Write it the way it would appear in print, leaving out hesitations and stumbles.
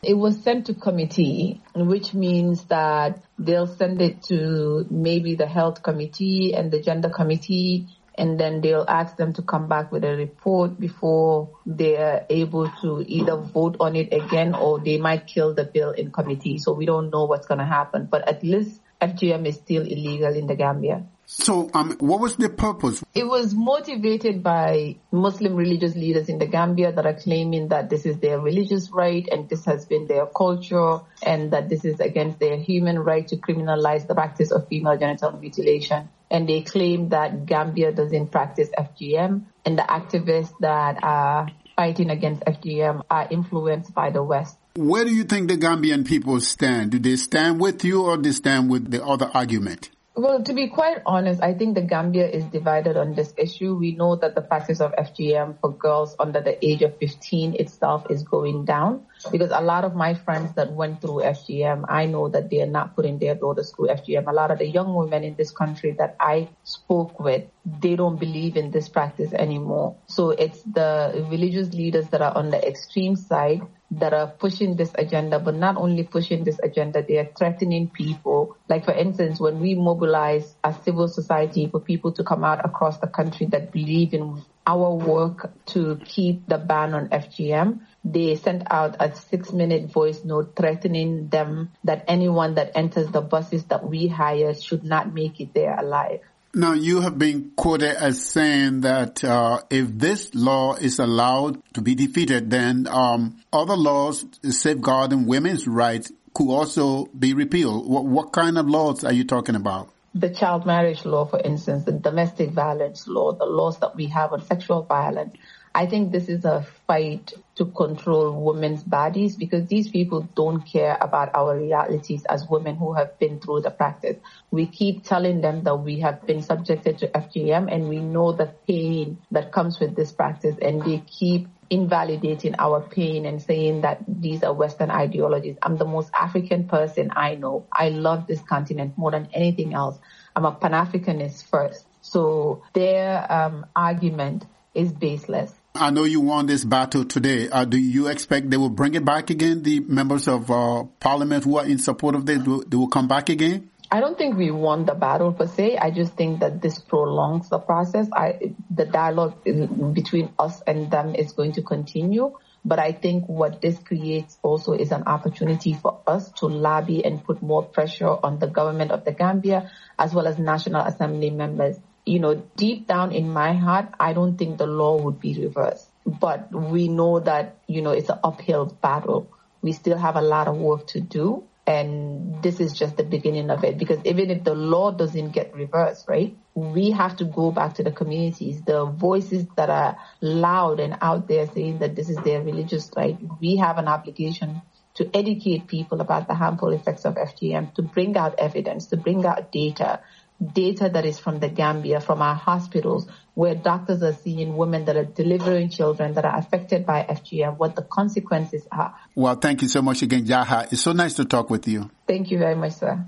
It was sent to committee, which means that they'll send it to maybe the health committee and the gender committee, and then they'll ask them to come back with a report before they are able to either vote on it again or they might kill the bill in committee. So we don't know what's going to happen. But at least FGM is still illegal in the Gambia. So what was the purpose? It was motivated by Muslim religious leaders in the Gambia that are claiming that this is their religious right and this has been their culture and that this is against their human right to criminalize the practice of female genital mutilation. And they claim that Gambia doesn't practice FGM and the activists that are fighting against FGM are influenced by the West. Where do you think the Gambian people stand? Do they stand with you or they stand with the other argument? Well, to be quite honest, I think the Gambia is divided on this issue. We know that the practice of FGM for girls under the age of 15 itself is going down because a lot of my friends that went through FGM, I know that they are not putting their daughters through FGM. A lot of the young women in this country that I spoke with, they don't believe in this practice anymore. So it's the religious leaders that are on the extreme side that are pushing this agenda, but not only pushing this agenda, they are threatening people. Like, for instance, when we mobilize as civil society for people to come out across the country that believe in our work to keep the ban on FGM, they sent out a 6-minute voice note threatening them that anyone that enters the buses that we hire should not make it there alive. Now, you have been quoted as saying that if this law is allowed to be defeated, then other laws safeguarding women's rights could also be repealed. What kind of laws are you talking about? The child marriage law, for instance, the domestic violence law, the laws that we have on sexual violence. I think this is a fight to control women's bodies because these people don't care about our realities as women who have been through the practice. We keep telling them that we have been subjected to FGM and we know the pain that comes with this practice, and they keep invalidating our pain and saying that these are Western ideologies. I'm the most African person I know. I love this continent more than anything else. I'm a Pan-Africanist first. So their argument is baseless. I know you won this battle today. Do you expect they will bring it back again? The members of parliament who are in support of this, they will come back again? I don't think we won the battle per se. I just think that this prolongs the process. The dialogue between us and them is going to continue. But I think what this creates also is an opportunity for us to lobby and put more pressure on the government of the Gambia as well as National Assembly members. You know, deep down in my heart, I don't think the law would be reversed. But we know that, you know, it's an uphill battle. We still have a lot of work to do. And this is just the beginning of it. Because even if the law doesn't get reversed, right, we have to go back to the communities, the voices that are loud and out there saying that this is their religious right. We have an obligation to educate people about the harmful effects of FGM, to bring out evidence, to bring out data that is from the Gambia, from our hospitals, where doctors are seeing women that are delivering children that are affected by FGM, what the consequences are. Well, thank you so much again, Jaha. It's so nice to talk with you. Thank you very much, sir.